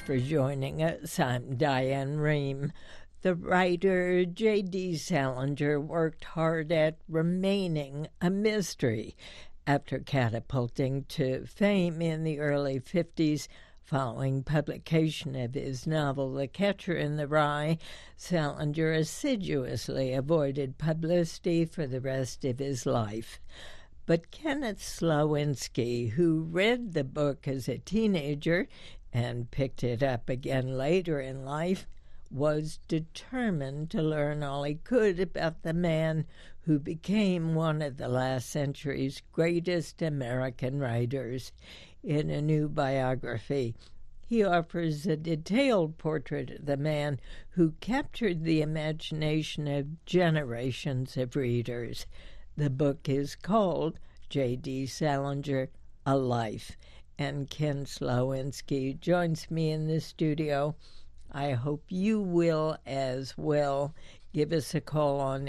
for joining us. I'm Diane Rehm. The writer J.D. Salinger worked hard at remaining a mystery. After catapulting to fame in the early 50s, following publication of his novel The Catcher in the Rye, Salinger assiduously avoided publicity for the rest of his life. But Kenneth Slowinski, who read the book as a teenager and picked it up again later in life, was determined to learn all he could about the man who became one of the last century's greatest American writers. In a new biography, he offers a detailed portrait of the man who captured the imagination of generations of readers. The book is called J.D. Salinger, A Life, and Ken Slowinski joins me in the studio. I hope you will as well. Give us a call on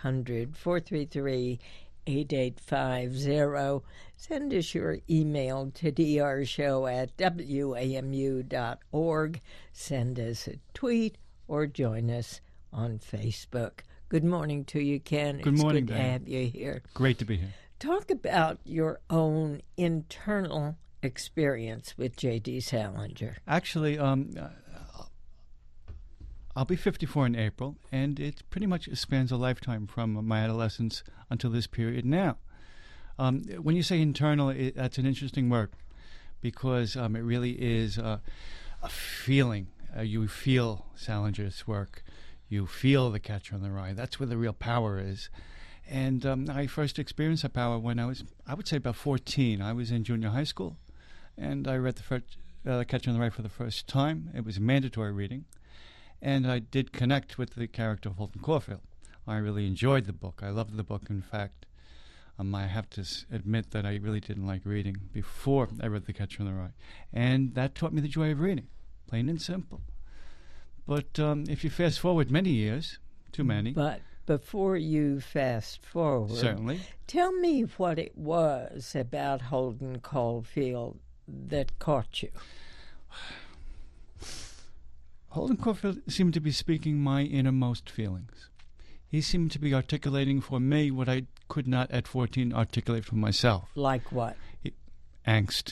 800-433-8850. Send us your email to drshow@wamu.org. Send us a tweet or join us on Facebook. Good morning to you, Ken. Good morning, It's good to have you here. Great to be here. Talk about your own internal experience with J.D. Salinger. Actually, I'll be 54 in April, and it pretty much spans a lifetime from my adolescence until this period now. When you say internal, that's an interesting word because it really is a feeling. You feel Salinger's work. You feel The Catcher in the Rye. That's where the real power is. And I first experienced that power when I would say about 14. I was in junior high school, and I read The Catcher in the Rye for the first time. It was a mandatory reading. And I did connect with the character of Holden Caulfield. I really enjoyed the book. I loved the book. In fact, I have to admit that I really didn't like reading before I read The Catcher in the Rye. And that taught me the joy of reading, plain and simple. But if you fast forward many years, too many. But before you fast forward, certainly, tell me what it was about Holden Caulfield that caught you. Holden Caulfield seemed to be speaking my innermost feelings. He seemed to be articulating for me what I could not at 14 articulate for myself. Like what? Angst.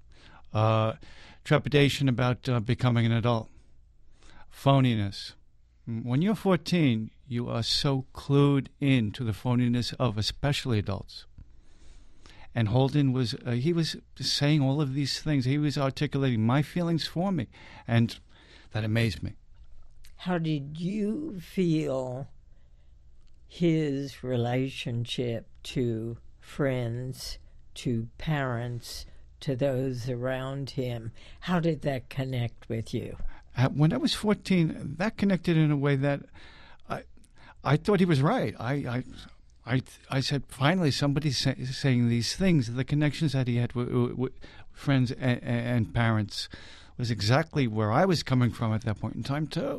Trepidation about becoming an adult. Phoniness. When you're 14, you are so clued in to the phoniness of especially adults. And Holden was saying all of these things. He was articulating my feelings for me. And that amazed me. How did you feel his relationship to friends, to parents, to those around him? How did that connect with you? When I was 14, that connected in a way that I thought he was right. I said, finally, somebody's saying these things. The connections that he had with friends and parents was exactly where I was coming from at that point in time, too.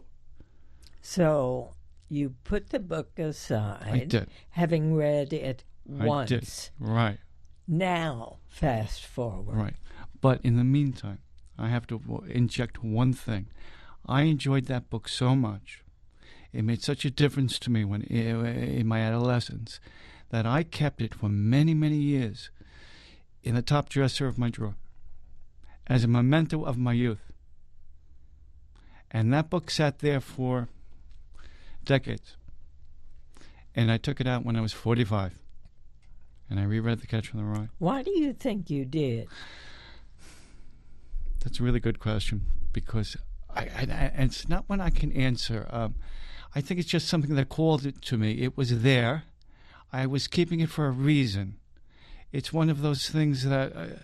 So you put the book aside, I did. Having read it once. I did. Right. Now, fast forward. Right. But in the meantime, I have to inject one thing. I enjoyed that book so much. It made such a difference to me when in my adolescence that I kept it for many, many years in the top dresser of my drawer, as a memento of my youth. And that book sat there for decades. And I took it out when I was 45. And I reread The Catcher in the Rye. Why do you think you did? That's a really good question, because it's not one I can answer. I think it's just something that called it to me. It was there. I was keeping it for a reason. It's one of those things that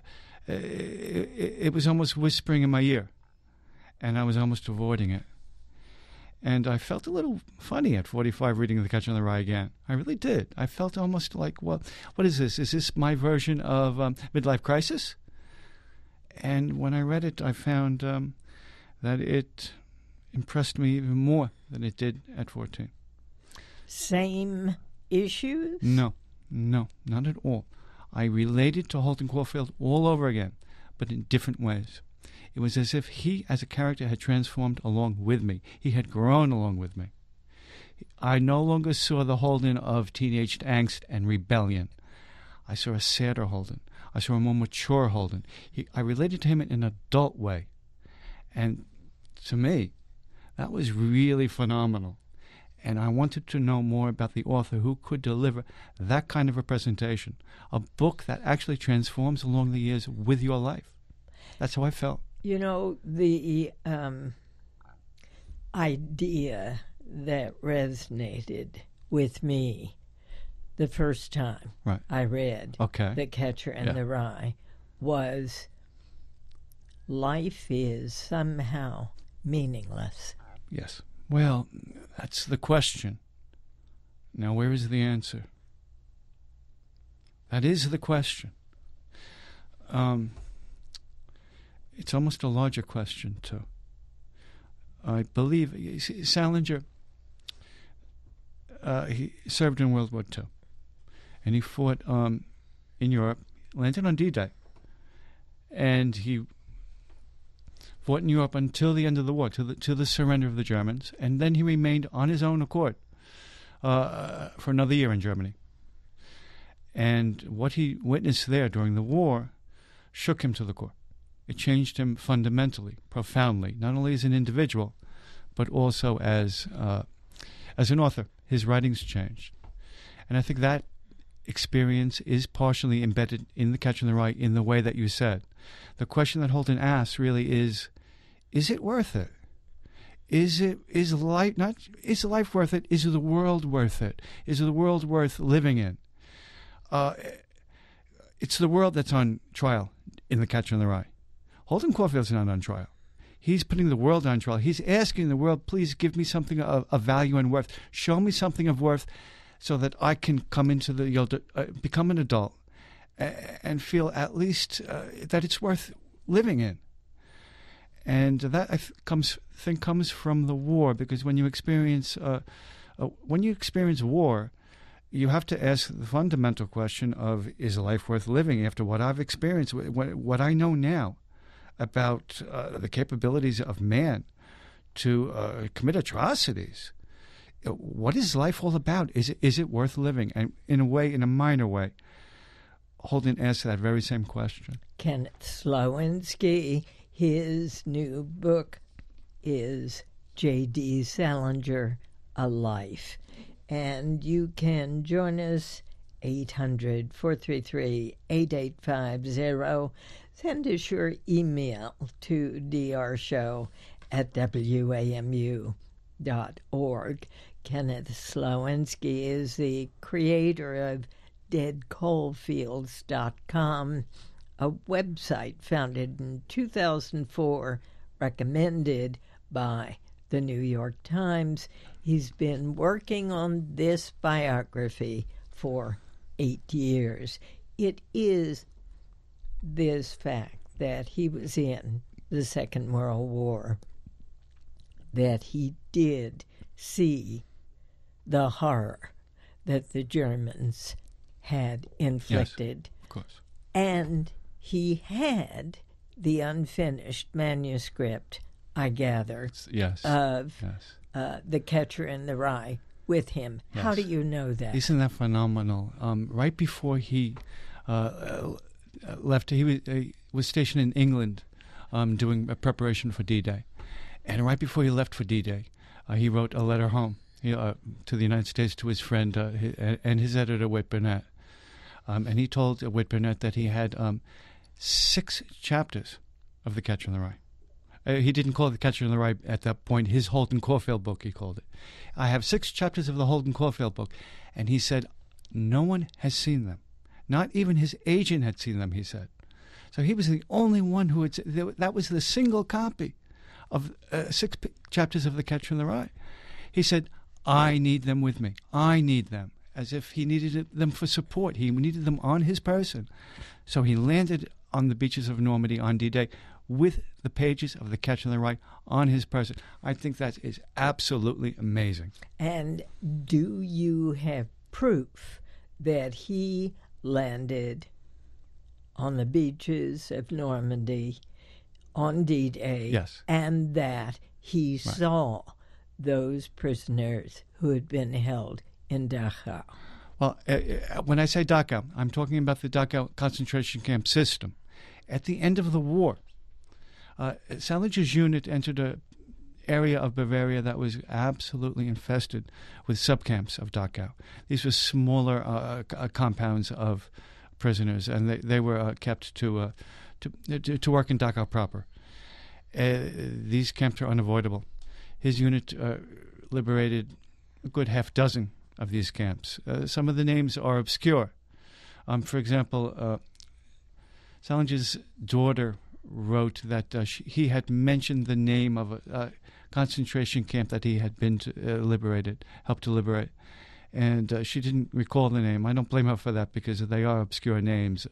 it was almost whispering in my ear, and I was almost avoiding it. And I felt a little funny at 45 reading The Catcher in the Rye again. I really did. I felt almost like, well, what is this? Is this my version of Midlife Crisis? And when I read it, I found that it impressed me even more than it did at 14. Same issues? No, not at all. I related to Holden Caulfield all over again, but in different ways. It was as if he, as a character, had transformed along with me. He had grown along with me. I no longer saw the Holden of teenage angst and rebellion. I saw a sadder Holden. I saw a more mature Holden. I related to him in an adult way. And to me, that was really phenomenal. And I wanted to know more about the author who could deliver that kind of a presentation, a book that actually transforms along the years with your life. That's how I felt. You know, the idea that resonated with me the first time I read The Catcher in the Rye was life is somehow meaningless. Yes. Well, that's the question. Now, where is the answer? That is the question. It's almost a larger question, too. I believe Salinger, he served in World War II, and he fought in Europe, landed on D-Day, and he fought in Europe until the end of the war, to the surrender of the Germans, and then he remained on his own accord for another year in Germany. And what he witnessed there during the war shook him to the core. It changed him fundamentally, profoundly, not only as an individual, but also as an author. His writings changed. And I think that experience is partially embedded in The Catcher in the Rye in the way that you said. The question that Holden asks really is it worth it? Is life worth it? Is the world worth it? Is the world worth living in? It's the world that's on trial in The Catcher in the Rye. Holden Caulfield's not on trial. He's putting the world on trial. He's asking the world, please give me something of value and worth. Show me something of worth so that I can come into become an adult and feel at least that it's worth living in. And that I think comes from the war, because when you experience war, you have to ask the fundamental question of, is life worth living after what I've experienced, what I know now about the capabilities of man to commit atrocities? What is life all about? Is it worth living? And in a minor way, Holden asked that very same question. Kenneth Slowinski, his new book is J.D. Salinger, A Life. And you can join us 800-433-8850. Send us your email to drshow@wamu.org. Kenneth Slowinski is the creator of deadcoalfields.com, a website founded in 2004, recommended by the New York Times. He's been working on this biography for 8 years. It is this fact that he was in the Second World War, that he did see the horror that the Germans had inflicted. Yes, of course. And he had the unfinished manuscript, I gather, of The Catcher in the Rye with him. Yes. How do you know that? Isn't that phenomenal? Right before he left, he was stationed in England doing a preparation for D-Day. And right before he left for D-Day, he wrote a letter home to the United States to his friend and his editor, Whit Burnett. And he told Whit Burnett that he had 6 chapters of The Catcher in the Rye. He didn't call it The Catcher in the Rye at that point. His Holden Caulfield book, he called it. I have 6 chapters of the Holden Caulfield book. And he said, no one has seen them. Not even his agent had seen them, he said. So he was the only one who had, that was the single copy of 6 chapters of The Catcher in the Rye. He said, I need them with me. I need them. As if he needed them for support. He needed them on his person. So he landed on the beaches of Normandy on D-Day with the pages of The Catcher in the Rye on his person. I think that is absolutely amazing. And do you have proof that he landed on the beaches of Normandy on D-Day, Yes. and that he Right. saw those prisoners who had been held in Dachau. Well, when I say Dachau, I'm talking about the Dachau concentration camp system. At the end of the war, Salinger's unit entered an area of Bavaria that was absolutely infested with subcamps of Dachau. These were smaller compounds of prisoners, and they were kept to work in Dachau proper. These camps are unavoidable. His unit liberated a good half dozen of these camps. Some of the names are obscure. For example, Salinger's daughter wrote that he had mentioned the name of a concentration camp that he had been helped to liberate. And she didn't recall the name. I don't blame her for that because they are obscure names.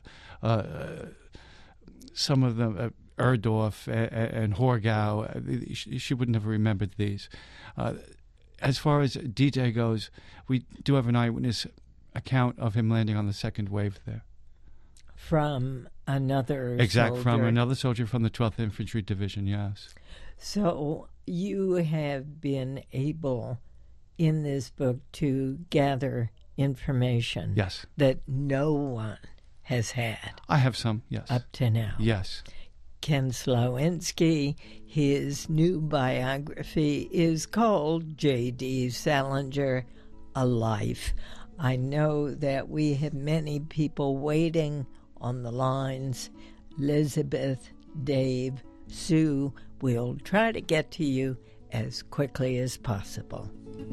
Some of them, Erdorf and Horgau, she wouldn't have remembered these. As far as D-Day goes, we do have an eyewitness account of him landing on the second wave there. From another soldier. From another soldier from the 12th Infantry Division, yes. So you have been able in this book to gather information Yes. that no one has had I have some, yes. up to now. Yes. Ken Slowinski, his new biography is called J.D. Salinger, A Life. I know that we have many people waiting on the lines. Elizabeth, Dave, Sue, we'll try to get to you as quickly as possible.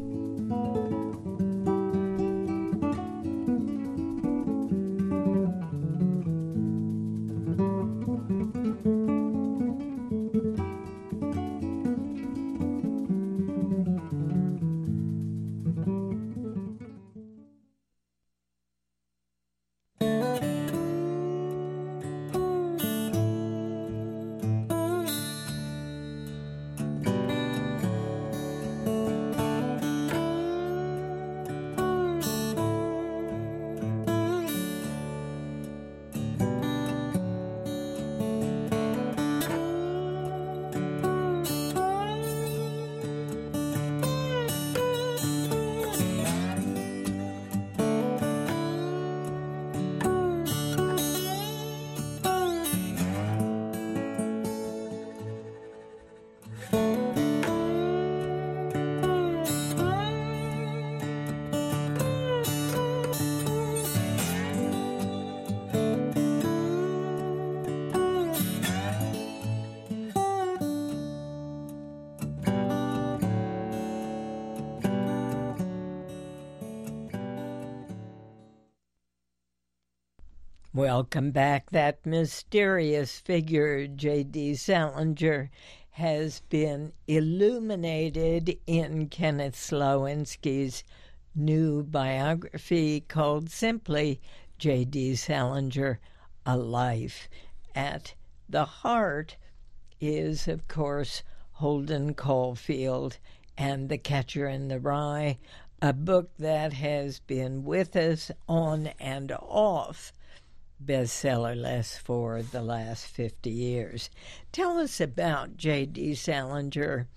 Welcome back. That mysterious figure, J.D. Salinger, has been illuminated in Kenneth Slowinski's new biography called simply J.D. Salinger, A Life. At the heart is, of course, Holden Caulfield and The Catcher in the Rye, a book that has been with us on and off bestseller list for the last 50 years. Tell us about J.D. Salinger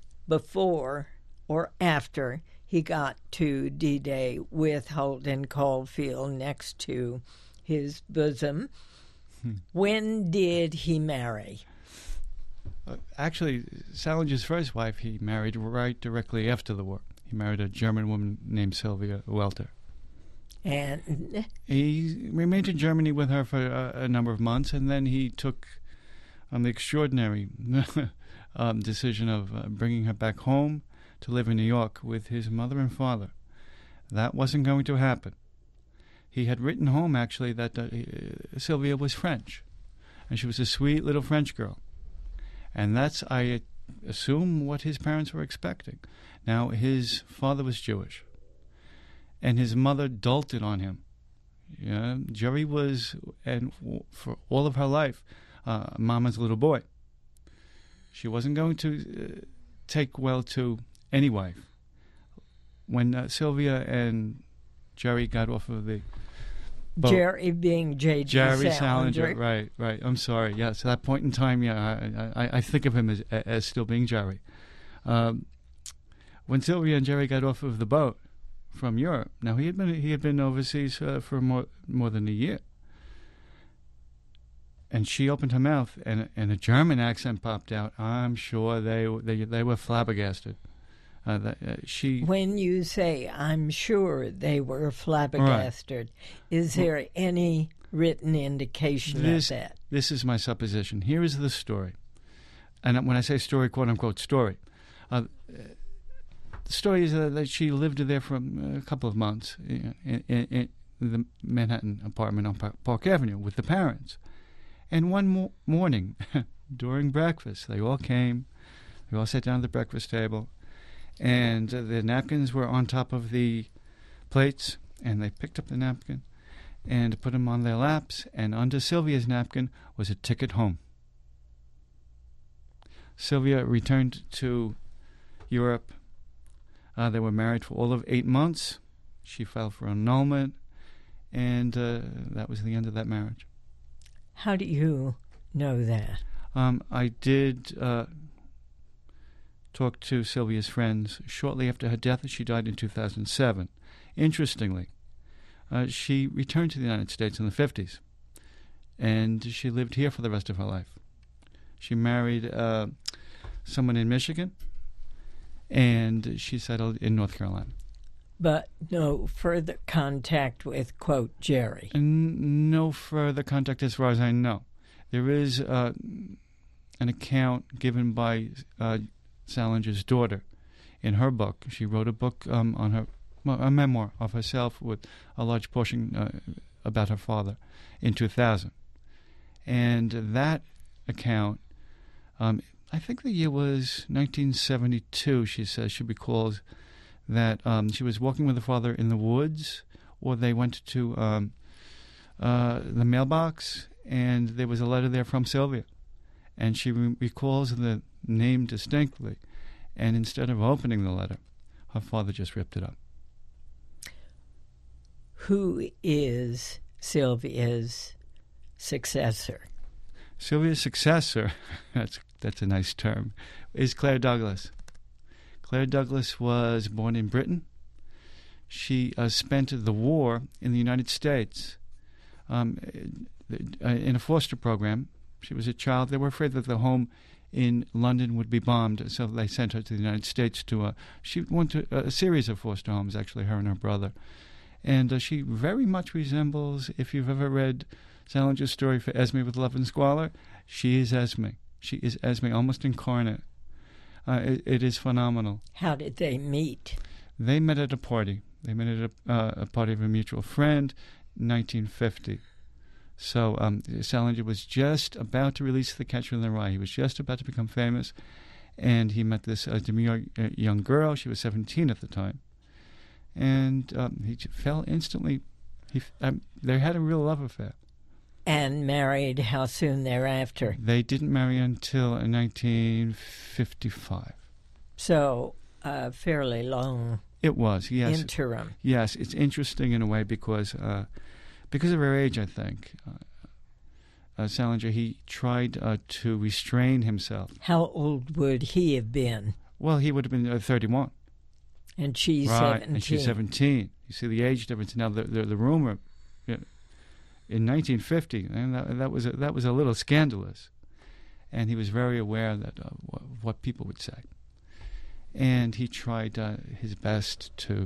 before or after he got to D-Day with Holden Caulfield next to his bosom. When did he marry? Actually, Salinger's first wife he married right directly after the war. He married a German woman named Sylvia Welter. And he remained in Germany with her for a number of months, and then he took the extraordinary decision of bringing her back home to live in New York with his mother and father. That wasn't going to happen. He had written home, actually, that Sylvia was French, and she was a sweet little French girl. And that's, I assume, what his parents were expecting. Now, his father was Jewish, and his mother dolted on him. Yeah, Jerry was, and for all of her life, Mama's little boy. She wasn't going to take well to any wife. When Sylvia and Jerry got off of the boat. Jerry being J.D. Jerry Salinger. Salinger, right. I'm sorry. Yes, at that point in time, I think of him as still being Jerry. When Sylvia and Jerry got off of the boat from Europe, now he had been overseas for more than a year, and she opened her mouth, and a German accent popped out. I'm sure they were flabbergasted. When you say I'm sure they were flabbergasted, is there any written indication of that? This is my supposition. Here is the story. And when I say story, quote-unquote story, the story is that she lived there for a couple of months in the Manhattan apartment on Park Avenue with the parents. And one morning, during breakfast, they all came. They all sat down at the breakfast table, and the napkins were on top of the plates, and they picked up the napkin and put them on their laps, and under Sylvia's napkin was a ticket home. Sylvia returned to Europe. They were married for all of 8 months. She filed for annulment, and that was the end of that marriage. How do you know that? I did talk to Sylvia's friends shortly after her death. She died in 2007. Interestingly, she returned to the United States in the 50s, and she lived here for the rest of her life. She married someone in Michigan, and she settled in North Carolina. But no further contact with, quote, Jerry. No further contact as far as I know. There is an account given by Salinger's daughter in her book. She wrote a book on a memoir of herself with a large portion about her father in 2000. And that account, I think the year was 1972, she says, she recalls that she was walking with her father in the woods, or they went to the mailbox, and there was a letter there from Sylvia. And she recalls the name distinctly, and instead of opening the letter, her father just ripped it up. Who is Sylvia's successor? Sylvia's successor, that's a nice term, is Claire Douglas. Claire Douglas was born in Britain. She spent the war in the United States in a foster program. She was a child. They were afraid that the home in London would be bombed, so they sent her to the United States she went to a series of foster homes, actually, her and her brother. And she very much resembles, if you've ever read Salinger's story for Esme with Love and Squalor, she is Esme. She is Esme, almost incarnate. It is phenomenal. How did they meet? They met at a party. They met at a party of a mutual friend, 1950. So Salinger was just about to release The Catcher in the Rye. He was just about to become famous, and he met this demure young girl. She was 17 at the time, and he fell instantly. They had a real love affair. And married how soon thereafter? They didn't marry until 1955. So fairly long. It was, yes. Interim. Yes, it's interesting in a way because of her age, I think. Salinger, he tried to restrain himself. How old would he have been? Well, he would have been 31. And she's right, 17. And she's 17. You see the age difference. Now, the rumor in 1950, and that was a little scandalous. And he was very aware that what people would say. And he tried his best to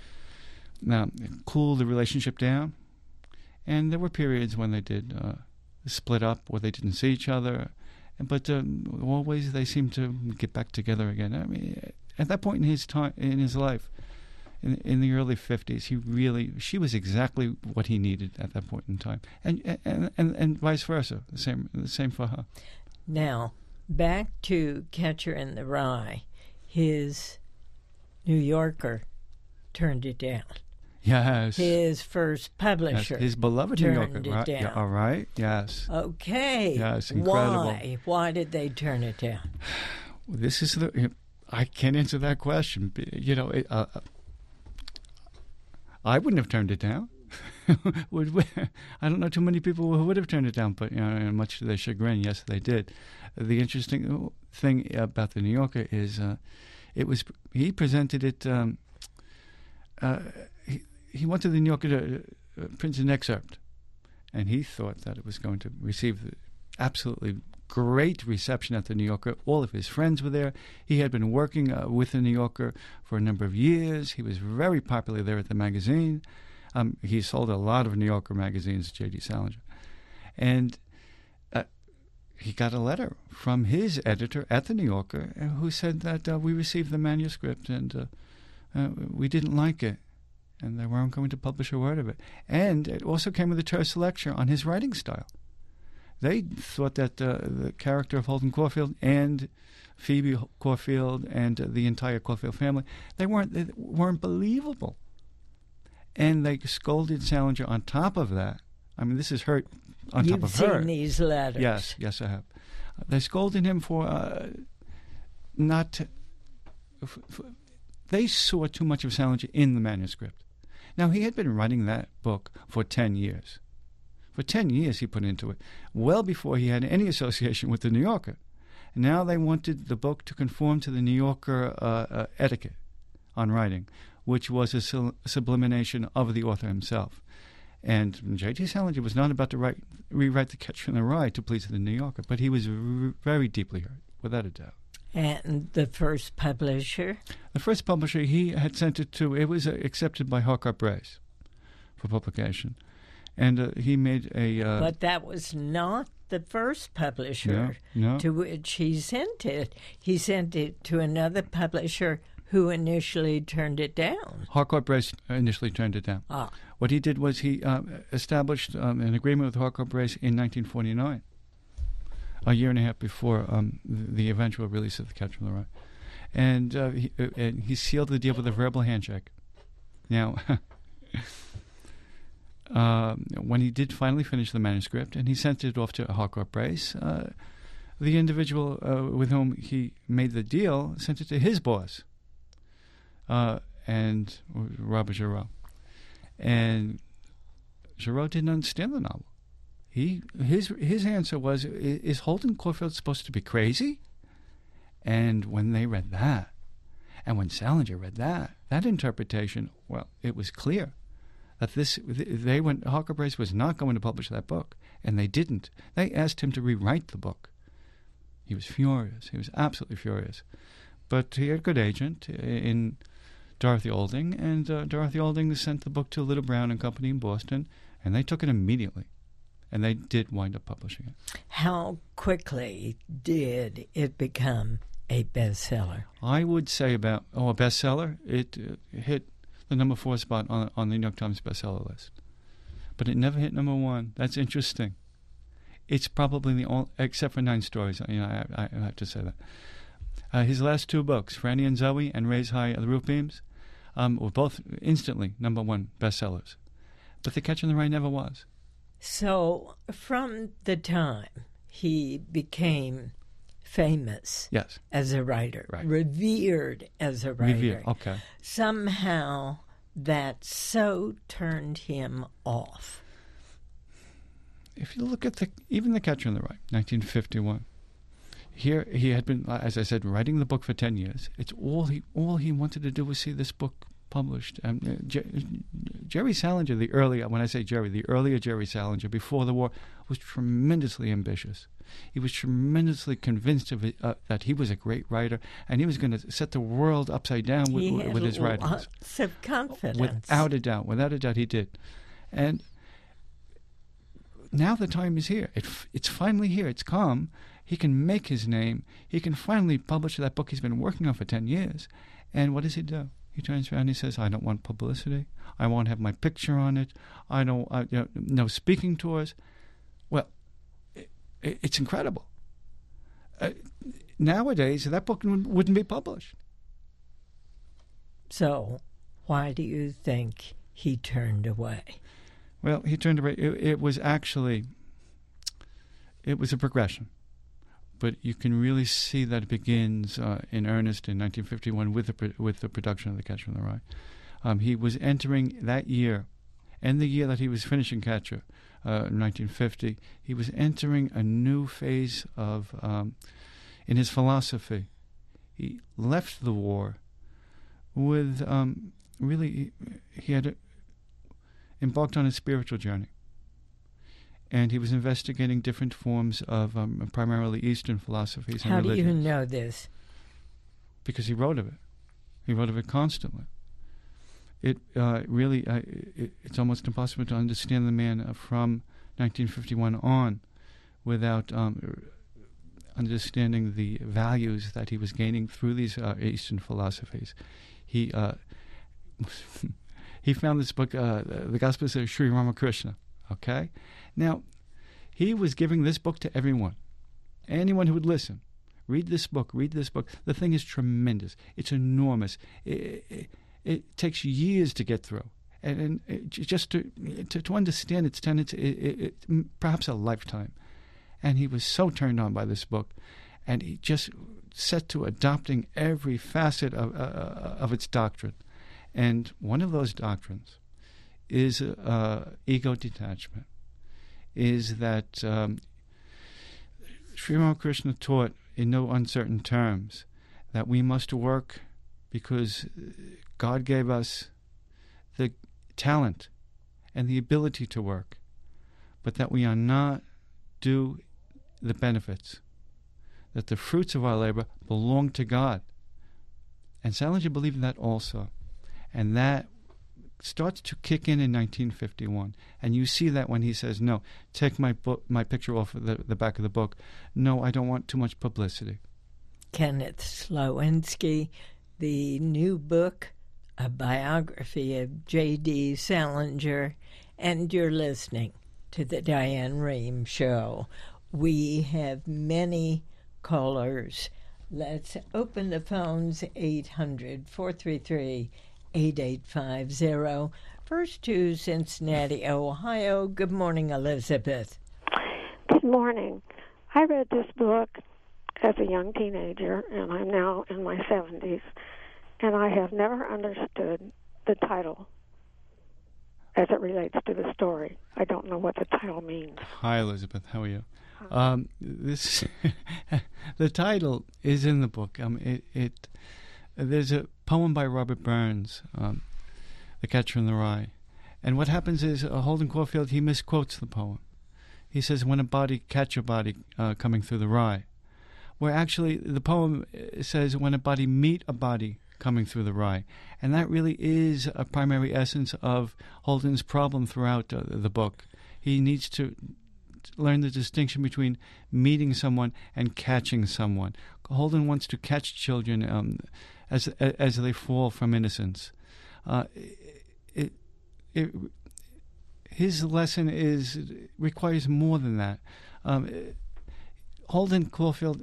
cool the relationship down. And there were periods when they did split up, or they didn't see each other. But always they seemed to get back together again. I mean, at that point in his time, in his life, in the early 50s, she was exactly what he needed at that point in time, and vice versa. The same for her. Now, back to Catcher in the Rye. His New Yorker turned it down. Yes. His first publisher. Yes, his beloved New Yorker. Turned it right? down. Yeah, all right. Yes. Okay. Yes, incredible. Why? Why did they turn it down? This is I can't answer that question. I wouldn't have turned it down. I don't know too many people who would have turned it down, but much to their chagrin, yes, they did. The interesting thing about the New Yorker is he presented it. He wanted the New Yorker to print an excerpt, and he thought that it was going to receive the absolutely great reception at the New Yorker. All of his friends were there. He had been working with the New Yorker for a number of years. He was very popular there at the magazine. He sold a lot of New Yorker magazines, J.D. Salinger. And he got a letter from his editor at the New Yorker who said that we received the manuscript and we didn't like it, and they weren't going to publish a word of it. And it also came with a terse lecture on his writing style. They thought that the character of Holden Caulfield and Phoebe Caulfield and the entire Caulfield family, they weren't believable. And they scolded Salinger on top of that. I mean, this is hurt on top of her. You've seen these letters. Yes, I have. They scolded him for they saw too much of Salinger in the manuscript. Now, he had been writing that book for 10 years. For 10 years he put into it, well before he had any association with the New Yorker. Now they wanted the book to conform to the New Yorker etiquette on writing, which was a sublimation of the author himself. And J.D. Salinger was not about to rewrite The Catcher in the Rye to please the New Yorker, but he was very deeply hurt, without a doubt. And the first publisher? The first publisher, he had sent it to, it was accepted by Harcourt Brace for publication. And he made a... but that was not the first publisher to which he sent it. He sent it to another publisher who initially turned it down. Harcourt Brace initially turned it down. What he did was he established an agreement with Harcourt Brace in 1949, a year and a half before the eventual release of The Catcher in the Rye. And he sealed the deal with a verbal handshake. Now... when he did finally finish the manuscript and he sent it off to Harcourt Brace, the individual with whom he made the deal sent it to his boss, and Robert Giraud. And Giraud didn't understand the novel. His answer was, is Holden Caulfield supposed to be crazy? And when they read that, and when Salinger read that interpretation, well, it was clear that Harcourt Brace was not going to publish that book, and they didn't. They asked him to rewrite the book. He was furious. He was absolutely furious. But he had a good agent in Dorothy Olding, and Dorothy Olding sent the book to Little Brown and Company in Boston, and they took it immediately. And they did wind up publishing it. How quickly did it become a bestseller? I would say a bestseller. It hit the number 4 spot on the New York Times bestseller list. But it never hit number 1. That's interesting. It's probably the only, except for 9 Stories, I have to say that. His last 2 books, Franny and Zoe and Raise High the Roof Beams, were both instantly number 1 bestsellers. But The Catcher in the Rye never was. So from the time he became famous as a writer, revered as a writer. Somehow that so turned him off. If you look at even The Catcher in the Rye, 1951, here he had been, as I said, writing the book for 10 years. It's all he wanted to do was see this book published. Jerry Salinger, the earlier Jerry Salinger, before the war, was tremendously ambitious. He was tremendously convinced of it, that he was a great writer, and he was going to set the world upside down with his writings. Lots of confidence. Without a doubt, he did. And now the time is here. It's finally here. It's come. He can make his name. He can finally publish that book he's been working on for 10 years. And what does he do? He turns around and he says, I don't want publicity. I won't have my picture on it. I don't, no speaking tours. Well, it's incredible. Nowadays, that book wouldn't be published. So, why do you think he turned away? Well, he turned away. It was a progression. But you can really see that it begins in earnest in 1951 with the production of The Catcher in the Rye. He was entering that year And the year that he was finishing Catcher, 1950, he was entering a new phase of in his philosophy. He left the war with really, he had embarked on a spiritual journey. And he was investigating different forms of primarily Eastern philosophies and religions. How do you know this? Because he wrote of it. He wrote of it constantly. It really, it's almost impossible to understand the man from 1951 on without understanding the values that he was gaining through these Eastern philosophies. He he found this book, The Gospels of Sri Ramakrishna. Okay? Now, he was giving this book to everyone who would listen. Read this book. The thing is tremendous. It's enormous. It takes years to get through, and just to understand its tenets, it perhaps a lifetime. And he was so turned on by this book, and he just set to adopting every facet of its doctrine. And one of those doctrines is ego detachment. Is that Sri Ramakrishna taught in no uncertain terms that we must work because God gave us the talent and the ability to work, but that we are not due the benefits, that the fruits of our labor belong to God. And Salinger believed that also. And that starts to kick in 1951. And you see that when he says, no, take my picture off of the back of the book. No, I don't want too much publicity. Kenneth Slowinski, the new book, a biography of J.D. Salinger, and you're listening to the Diane Rehm Show. We have many callers. Let's open the phones, 800-433-8850. First to Cincinnati, Ohio. Good morning, Elizabeth. Good morning. I read this book as a young teenager, and I'm now in my 70s, and I have never understood the title as it relates to the story. I don't know what the title means. Hi, Elizabeth. How are you? This the title is in the book. There's a poem by Robert Burns, The Catcher in the Rye, and what happens is Holden Caulfield, he misquotes the poem. He says, "When a body catch a body coming through the rye," where actually the poem says, "When a body meet a body coming through the rye," and that really is a primary essence of Holden's problem throughout the book. He needs to learn the distinction between meeting someone and catching someone. Holden wants to catch children as they fall from innocence. His lesson requires more than that. Holden Caulfield,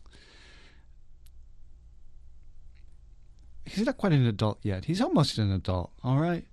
he's not quite an adult yet. He's almost an adult, all right?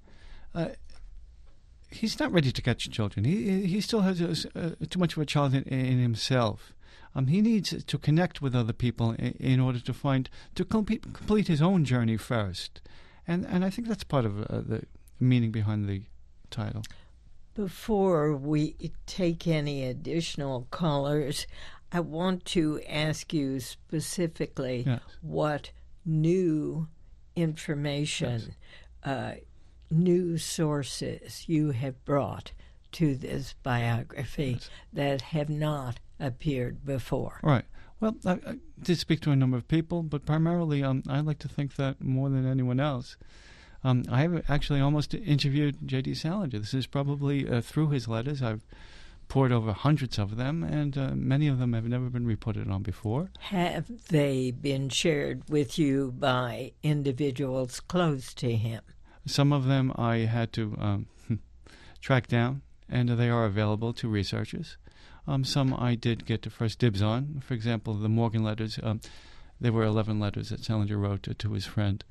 He's not ready to catch children. He still has too much of a child in himself. He needs to connect with other people in order to complete his own journey first. And I think that's part of the meaning behind the title. Before we take any additional callers, I want to ask you specifically what new information, new sources you have brought to this biography that have not appeared before. Right. Well, I did speak to a number of people, but primarily I like to think that more than anyone else. I have actually almost interviewed J.D. Salinger. This is probably through his letters. I've poured over hundreds of them, and many of them have never been reported on before. Have they been shared with you by individuals close to him? Some of them I had to track down, and they are available to researchers. Some I did get the first dibs on. For example, the Morgan letters. There were 11 letters that Salinger wrote to his friend.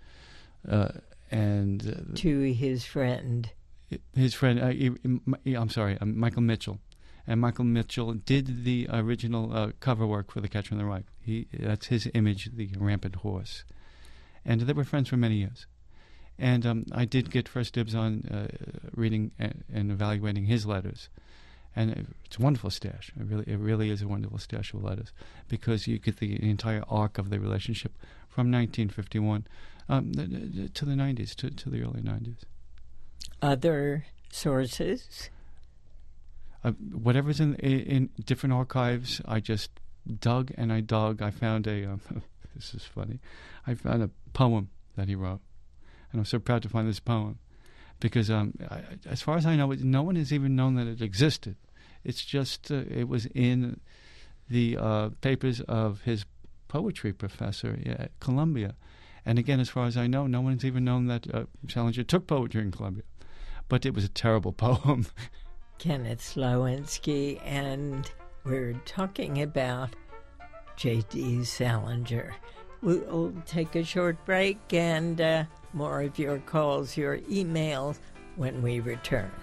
To his friend. His friend, Michael Mitchell. And Michael Mitchell did the original cover work for The Catcher in the Rye. That's his image, the rampant horse. And they were friends for many years. And I did get first dibs on reading and evaluating his letters. And it's a wonderful stash. It really is a wonderful stash of letters, because you get the entire arc of the relationship from 1951 to the 90s, to the early 90s. Other sources? Whatever's in different archives, I just dug and I dug. I found this is funny, I found a poem that he wrote. And I'm so proud to find this poem, because as far as I know, no one has even known that it existed. It's just, it was in the papers of his poetry professor at Columbia. And again, as far as I know, no one's even known that Salinger took poetry in Columbia. But it was a terrible poem. Kenneth Slowinski, and we're talking about J.D. Salinger. We'll take a short break and more of your calls, your emails, when we return.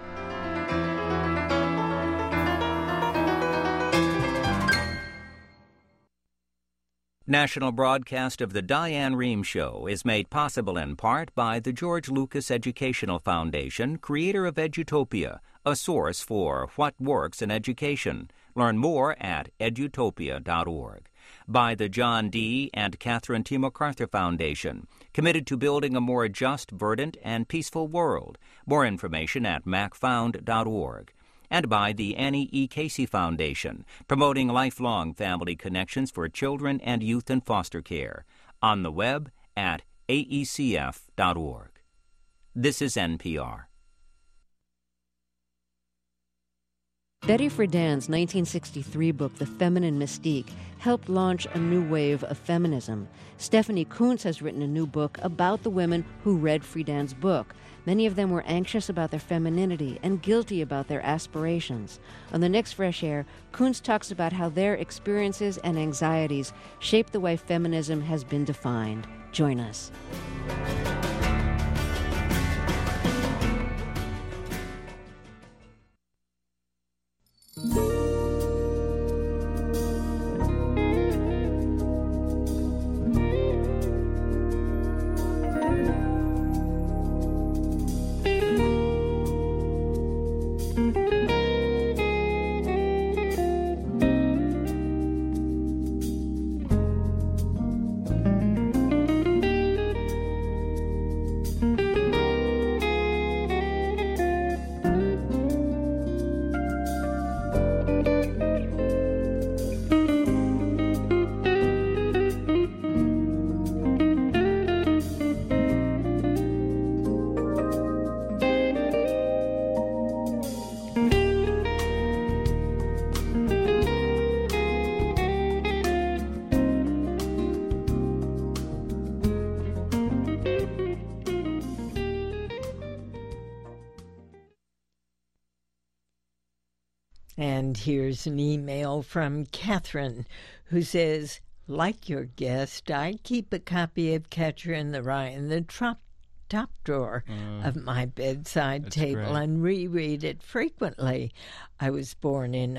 National broadcast of the Diane Rehm Show is made possible in part by the George Lucas Educational Foundation, creator of Edutopia, a source for what works in education. Learn more at edutopia.org. By the John D. and Catherine T. MacArthur Foundation, committed to building a more just, verdant, and peaceful world. More information at macfound.org. And by the Annie E. Casey Foundation, promoting lifelong family connections for children and youth in foster care. On the web at aecf.org. This is NPR. Betty Friedan's 1963 book, The Feminine Mystique, helped launch a new wave of feminism. Stephanie Coontz has written a new book about the women who read Friedan's book. Many of them were anxious about their femininity and guilty about their aspirations. On the next Fresh Air, Coontz talks about how their experiences and anxieties shape the way feminism has been defined. Join us. And here's an email from Catherine, who says, like your guest, I keep a copy of Catcher in the Rye in the top drawer of my bedside table and reread it frequently. I was born in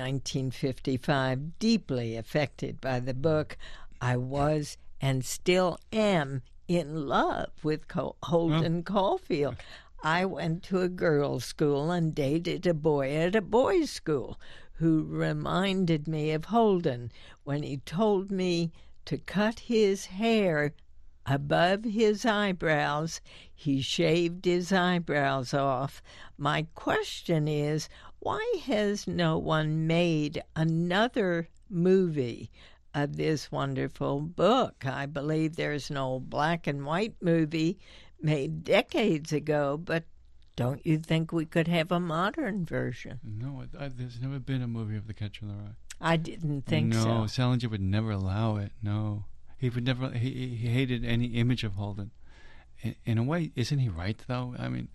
1955, deeply affected by the book. I was and still am in love with Holden Caulfield. I went to a girls' school and dated a boy at a boys' school who reminded me of Holden when he told me to cut his hair above his eyebrows. He shaved his eyebrows off. My question is, why has no one made another movie of this wonderful book? I believe there's an old black and white movie made decades ago, but don't you think we could have a modern version? No, there's never been a movie of The Catcher in the Rye. I didn't think so. No, Salinger would never allow it. No, he would never. He hated any image of Holden. In a way, isn't he right though? I mean,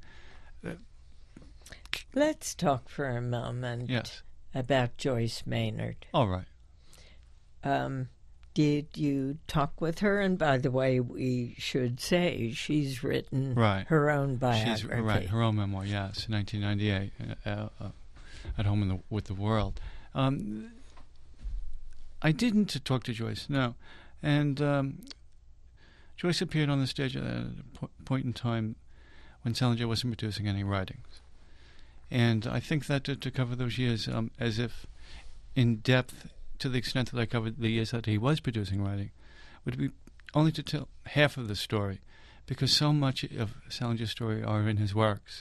let's talk for a moment. Yes. About Joyce Maynard. All right. Did you talk with her? And by the way, we should say she's written her own biography. She's her own memoir. Yes, 1998, at home with the world. I didn't talk to Joyce, no, and Joyce appeared on the stage at a point in time when Salinger wasn't producing any writings. And I think that to cover those years as if in depth, to the extent that I covered the years that he was producing writing, would be only to tell half of the story, because so much of Salinger's story are in his works.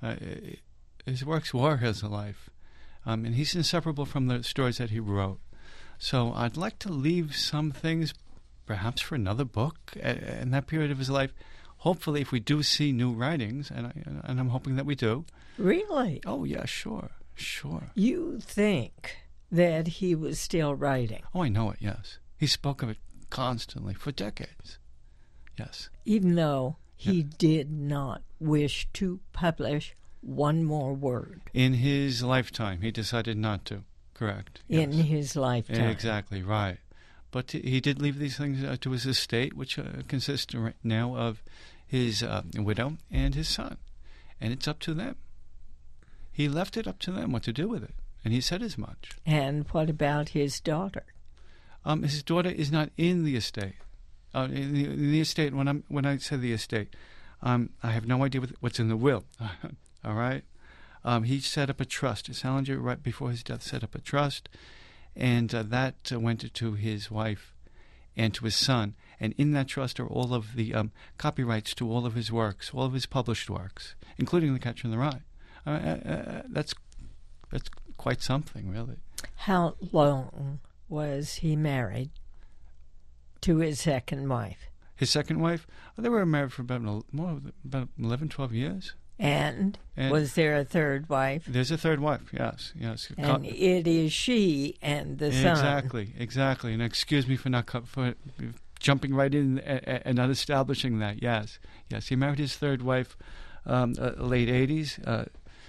His works were his life, and he's inseparable from the stories that he wrote. So I'd like to leave some things perhaps for another book in that period of his life. Hopefully, if we do see new writings, and I'm hoping that we do. Really? Oh, yeah, sure. You think that he was still writing? Oh, I know it, yes. He spoke of it constantly for decades. Yes. Even though he did not wish to publish one more word. In his lifetime, he decided not to. Correct. Yes. In his lifetime. Exactly, right. But he did leave these things to his estate, which consists right now of his widow and his son. And it's up to them. He left it up to them what to do with it. And he said as much. And what about his daughter? His daughter is not in the estate. In the estate, when I say the estate, I have no idea what's in the will. All right? He set up a trust. Salinger, right before his death, set up a trust. And that went to his wife and to his son. And in that trust are all of the copyrights to all of his works, all of his published works, including The Catcher in the Rye. That's quite something, really. How long was he married to his second wife? His second wife? They were married for about 11, 12 years. And was there a third wife? There's a third wife, yes. And it is she and the son. Exactly. And excuse me for jumping right in and not establishing that. Yes. He married his third wife, late 80s,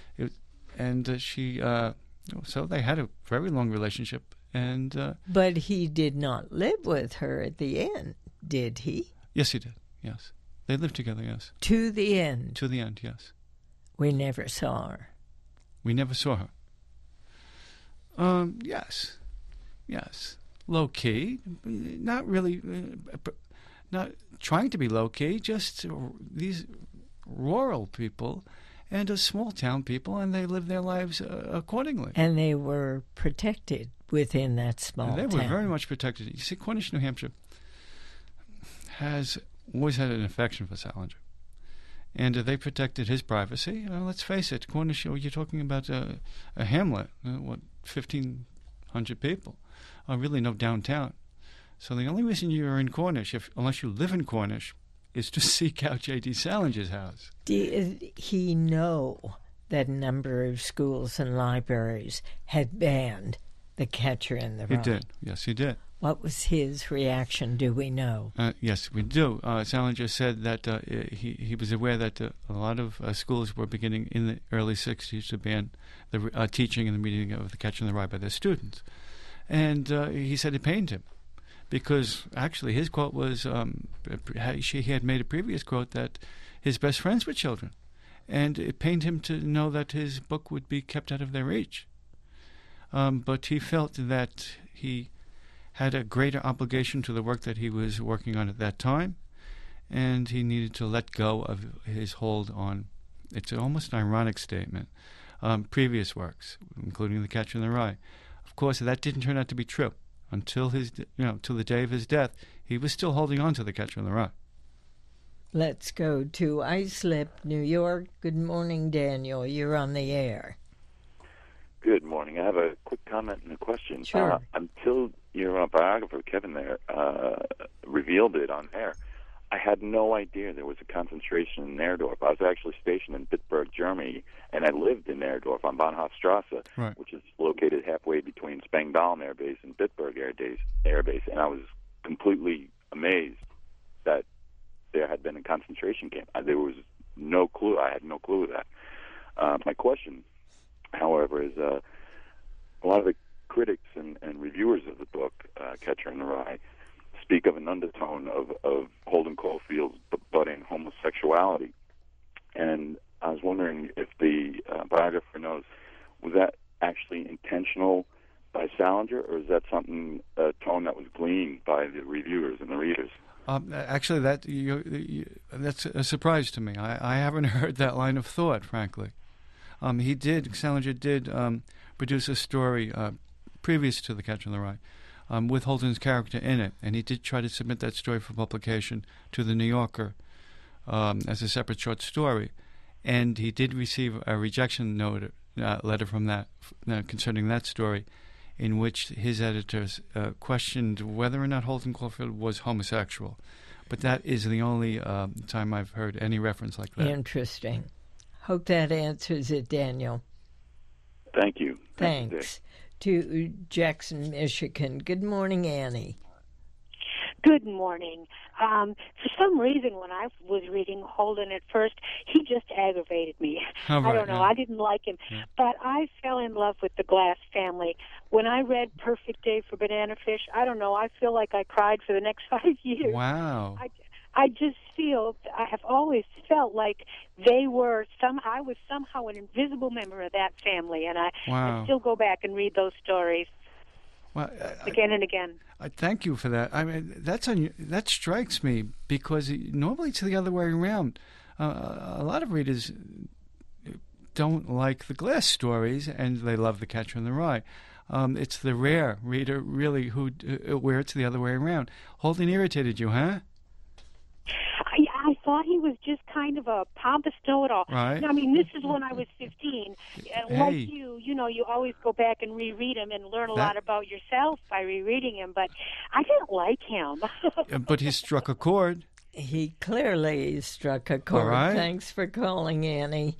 and she. So they had a very long relationship, and. But he did not live with her at the end, did he? Yes, he did. Yes, they lived together. Yes. To the end. To the end. Yes. We never saw her. We never saw her. Yes. Low key, not really, not trying to be low key. Just these rural people and small town people, and they live their lives accordingly. And they were protected within that small town. They were very much protected. You see, Cornish, New Hampshire has always had an affection for Salinger. And they protected his privacy. Let's face it, Cornish, you're talking about a hamlet, 1,500 people, really no downtown. So the only reason you're in Cornish, unless you live in Cornish, is to seek out J.D. Salinger's house. Did he know that a number of schools and libraries had banned The Catcher in the Rye? He did. Yes, he did. What was his reaction? Do we know? Yes, we do. Salinger said that he was aware that a lot of schools were beginning in the early 60s to ban the teaching and the reading of The Catcher in the Rye by their students. And he said it pained him because actually his quote was, he had made a previous quote that his best friends were children. And it pained him to know that his book would be kept out of their reach. But he felt that he had a greater obligation to the work that he was working on at that time, and he needed to let go of his hold on, it's almost an ironic statement, previous works, including The Catcher in the Rye. Of course, that didn't turn out to be true. Until till the day of his death, he was still holding on to The Catcher in the Rye. Let's go to Islip, New York. Good morning, Daniel. You're on the air. Good morning. I have a quick comment and a question. Sure. Until your biographer, Kevin, there revealed it on air, I had no idea there was a concentration in Neerdorf. I was actually stationed in Bitburg, Germany, and I lived in Neerdorf on Bahnhofstrasse, right, which is located halfway between Spangdahlem Air Base and Bitburg Air Base. And I was completely amazed that there had been a concentration camp. There was no clue. I had no clue of that. My question, however, is a lot of the critics and reviewers of the book, Catcher in the Rye, speak of an undertone of Holden Caulfield's budding homosexuality. And I was wondering if the biographer knows, was that actually intentional by Salinger, or is that a tone that was gleaned by the reviewers and the readers? Actually, that's a surprise to me. I haven't heard that line of thought, frankly. Salinger did produce a story previous to The Catcher in the Rye with Holden's character in it, and he did try to submit that story for publication to The New Yorker as a separate short story. And he did receive a rejection letter from that concerning that story, in which his editors questioned whether or not Holden Caulfield was homosexual. But that is the only time I've heard any reference like that. Interesting. Hope that answers it, Daniel. Thank you. Thanks. To Jackson, Michigan. Good morning, Annie. Good morning. For some reason, when I was reading Holden at first, he just aggravated me. Oh, right, I don't know. yeah. I didn't like him. Yeah. But I fell in love with the Glass family. When I read Perfect Day for Banana Fish, I don't know, I feel like I cried for the next 5 years. Wow. I just feel, I have always felt like I was somehow an invisible member of that family, and I still go back and read those stories. Well, again and again. I thank you for that. I mean, that strikes me because normally it's the other way around. A lot of readers don't like the Glass stories, and they love The Catcher in the Rye. It's the rare reader, really, where it's the other way around. Holden irritated you, huh? I thought he was just kind of a pompous know-it-all. Right. I mean, this is when I was 15. Like you always go back and reread him and learn a lot about yourself by rereading him, but I didn't like him. But he struck a chord. He clearly struck a chord. All right. Thanks for calling, Annie.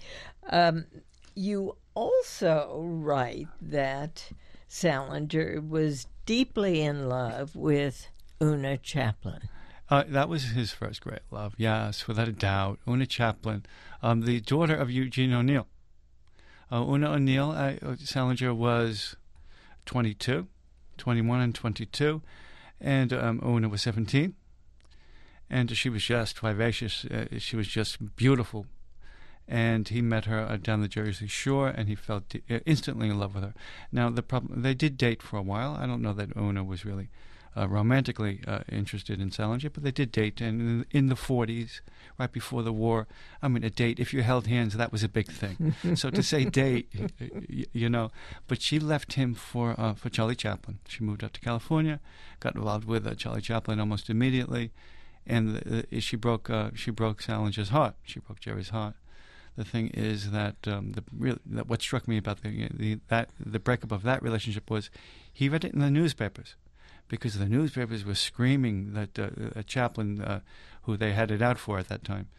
You also write that Salinger was deeply in love with Oona Chaplin. That was his first great love, yes, without a doubt. Oona Chaplin, the daughter of Eugene O'Neill. Oona O'Neill, Salinger was 21 and 22, and Oona was 17. And she was just vivacious. She was just beautiful. And he met her down the Jersey Shore, and he fell instantly in love with her. Now, the problem, they did date for a while. I don't know that Oona was really romantically interested in Salinger, but they did date. And in the 40s, right before the war, I mean, a date, if you held hands, that was a big thing. So to say date, but she left him for Charlie Chaplin. She moved out to California, got involved with Charlie Chaplin almost immediately, and she broke Salinger's heart. She broke Jerry's heart. The thing is that what struck me about the breakup of that relationship was he read it in the newspapers, because the newspapers were screaming that Chaplin, who they had it out for at that time,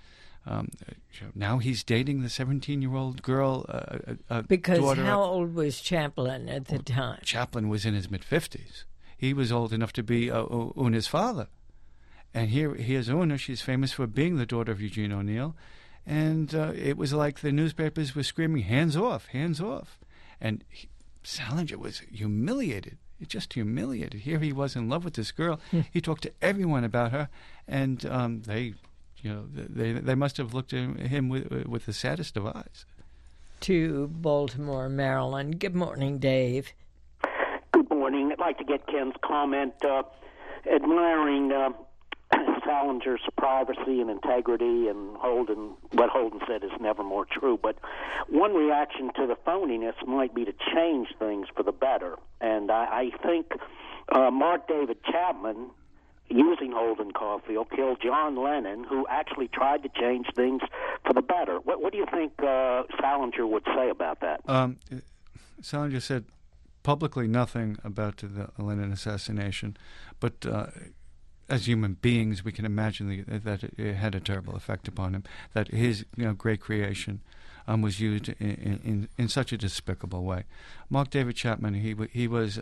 now he's dating the 17-year-old girl. Because daughter how old was Chaplin at the time? Chaplin was in his mid-50s. He was old enough to be Oona's father. And here's Oona. She's famous for being the daughter of Eugene O'Neill. And it was like the newspapers were screaming, hands off, hands off. And Salinger was humiliated, just humiliated. Here he was in love with this girl. He talked to everyone about her, and they must have looked at him with the saddest of eyes. To Baltimore, Maryland. Good morning, Dave. Good morning. I'd like to get Ken's comment admiring Salinger's privacy and integrity, and what Holden said is never more true. But one reaction to the phoniness might be to change things for the better. And I think Mark David Chapman, using Holden Caulfield, killed John Lennon, who actually tried to change things for the better. What do you think Salinger would say about that? Salinger said publicly nothing about the Lennon assassination, but as human beings, we can imagine that it had a terrible effect upon him, that his great creation was used in such a despicable way. Mark David Chapman, he was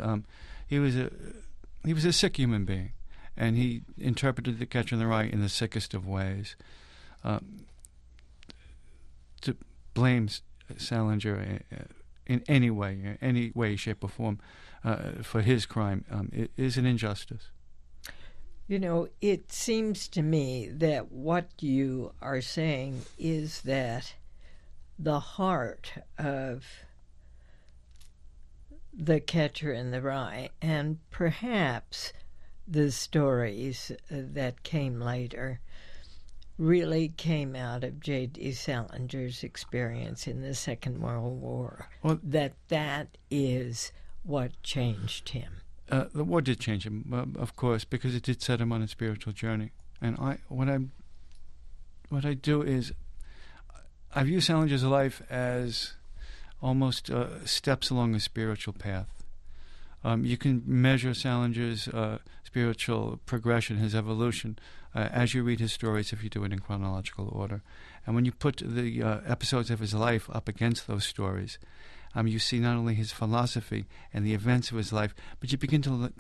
a sick human being, and he interpreted The Catcher in the Rye in the sickest of ways. To blame Salinger in any way, shape, or form for his crime is an injustice. It seems to me that what you are saying is that the heart of The Catcher in the Rye, and perhaps the stories that came later really came out of J.D. Salinger's experience in the Second World War. Well, that is what changed him. The war did change him, of course, because it did set him on a spiritual journey. And what I do is I view Salinger's life as almost steps along a spiritual path. You can measure Salinger's spiritual progression, his evolution, as you read his stories if you do it in chronological order. And when you put the episodes of his life up against those stories, you see not only his philosophy and the events of his life, but you begin to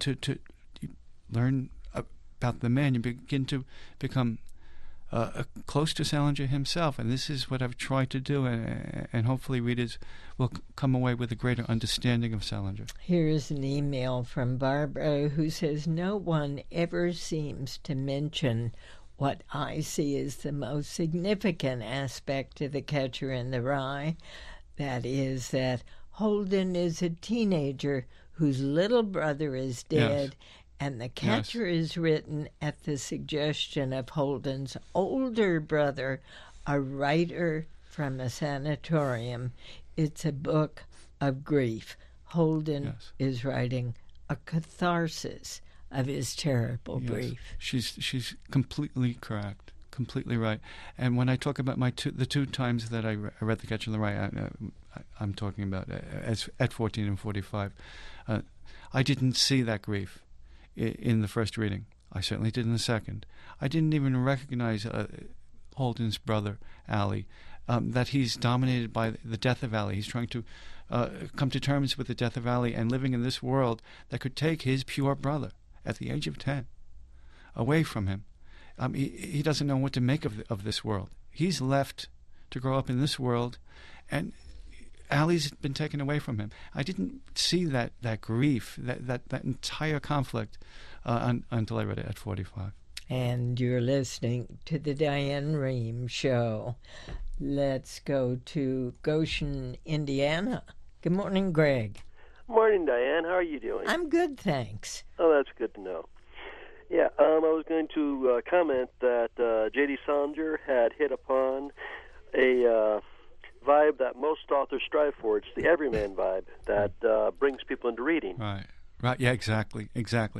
learn about the man. You begin to become close to Salinger himself, and this is what I've tried to do, and hopefully readers will come away with a greater understanding of Salinger. Here's an email from Barbara who says, no one ever seems to mention what I see as the most significant aspect of The Catcher in the Rye. That is that Holden is a teenager whose little brother is dead, yes. And The Catcher is written at the suggestion of Holden's older brother, a writer from a sanatorium. It's a book of grief. Holden is writing a catharsis of his terrible grief. She's completely correct, completely right. And when I talk about the two times that I read The Catcher in the Rye, I'm talking about at 14 and 45. I didn't see that grief in the first reading. I certainly did in the second. I didn't even recognize Holden's brother, Allie, that he's dominated by the death of Allie. He's trying to come to terms with the death of Allie and living in this world that could take his pure brother at the age of 10 away from him. He doesn't know what to make of this world. He's left to grow up in this world, and Allie's been taken away from him. I didn't see that grief, that entire conflict until I read it at 45. And you're listening to the Diane Rehm Show. Let's go to Goshen, Indiana. Good morning, Greg. Morning, Diane. How are you doing? I'm good, thanks. Oh, that's good to know. Yeah, I was going to comment that J.D. Salinger had hit upon a vibe that most authors strive for. It's the everyman vibe that brings people into reading. Right. Yeah, exactly.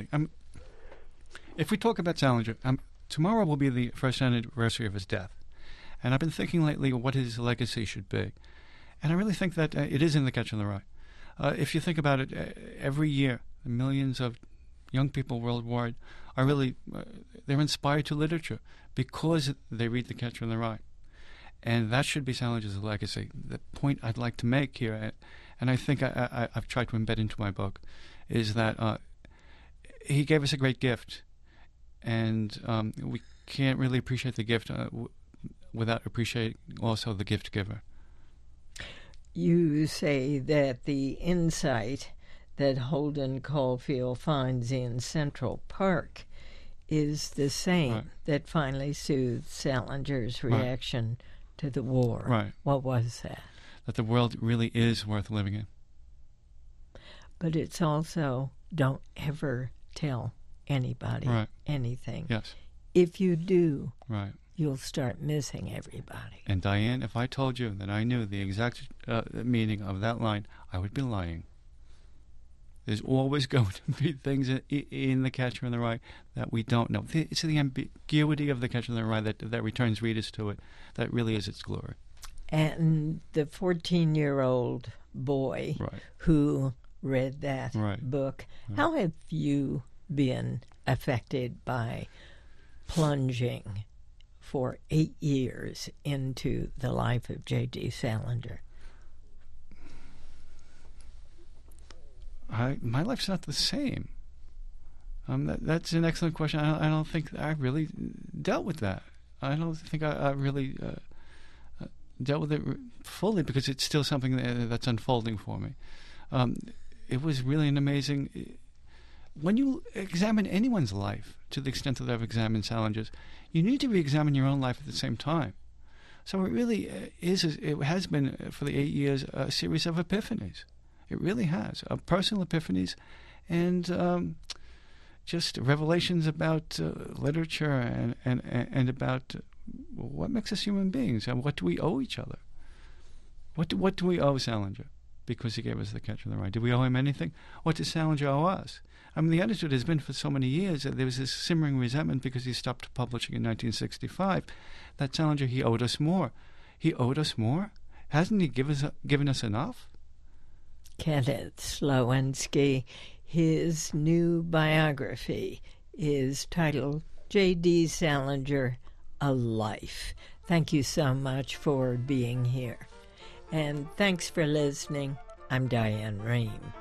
If we talk about Salinger, tomorrow will be the first anniversary of his death, and I've been thinking lately what his legacy should be, and I really think that it is in The Catcher in the Rye. If you think about it, every year, millions of young people worldwide are really they're inspired to literature because they read The Catcher in the Rye. And that should be Salinger's legacy. The point I'd like to make here, and I think I've tried to embed into my book, is that he gave us a great gift, and we can't really appreciate the gift without appreciating also the gift giver. You say that the insight that Holden Caulfield finds in Central Park is the same that finally soothed Salinger's reaction to the war. Right. What was that? That the world really is worth living in. But it's also don't ever tell anybody anything. Yes. If you do, you'll start missing everybody. And Diane, if I told you that I knew the exact meaning of that line, I would be lying. There's always going to be things in The Catcher in the Rye that we don't know. It's the ambiguity of The Catcher in the Rye that returns readers to it. That really is its glory. And the 14-year-old boy who read that book, how have you been affected by plunging for 8 years into the life of J.D. Salinger? My life's not the same. That's an excellent question. I don't think I really dealt with that. I don't think I really dealt with it fully because it's still something that's unfolding for me. It was really an amazing... When you examine anyone's life, to the extent that I've examined Salinger's, you need to re-examine your own life at the same time. So it really it has been, for the 8 years, a series of epiphanies. It really has. Personal epiphanies. And just revelations about literature and about what makes us human beings and what do we owe each other. What do we owe Salinger? Because he gave us The Catcher in the Rye. Do we owe him anything? What does Salinger owe us? I mean, the attitude has been for so many years that there was this simmering resentment because he stopped publishing in 1965 that Salinger, he owed us more. He owed us more? Hasn't he given us enough? Kenneth Slowinski, his new biography is titled J.D. Salinger, A Life. Thank you so much for being here. And thanks for listening. I'm Diane Rehm.